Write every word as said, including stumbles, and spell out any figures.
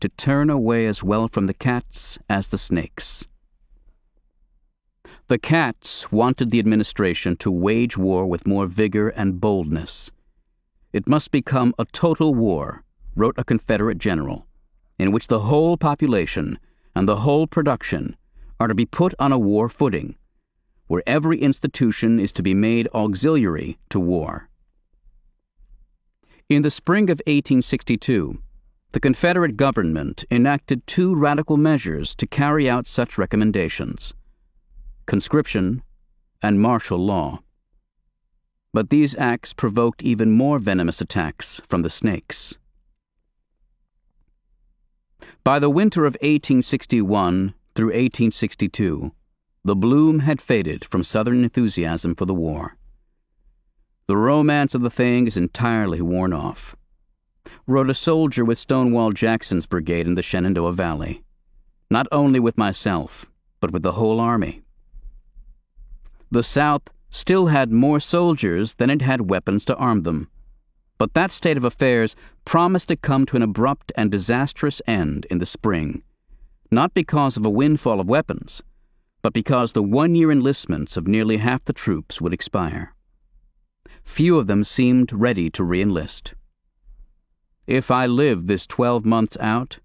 to turn away as well from the cats as the snakes. The cats wanted the administration to wage war with more vigor and boldness. It must become a total war, wrote a Confederate general, in which the whole population and the whole production are to be put on a war footing, where every institution is to be made auxiliary to war. In the spring of eighteen sixty-two, the Confederate government enacted two radical measures to carry out such recommendations: conscription and martial law. But these acts provoked even more venomous attacks from the snakes. By the winter of eighteen sixty-one through eighteen sixty-two, the bloom had faded from Southern enthusiasm for the war. The romance of the thing is entirely worn off, wrote a soldier with Stonewall Jackson's brigade in the Shenandoah Valley, not only with myself, but with the whole army. The South still had more soldiers than it had weapons to arm them, but that state of affairs promised to come to an abrupt and disastrous end in the spring, not because of a windfall of weapons, but because the one-year enlistments of nearly half the troops would expire. Few of them seemed ready to re-enlist. If I lived this twelve months out,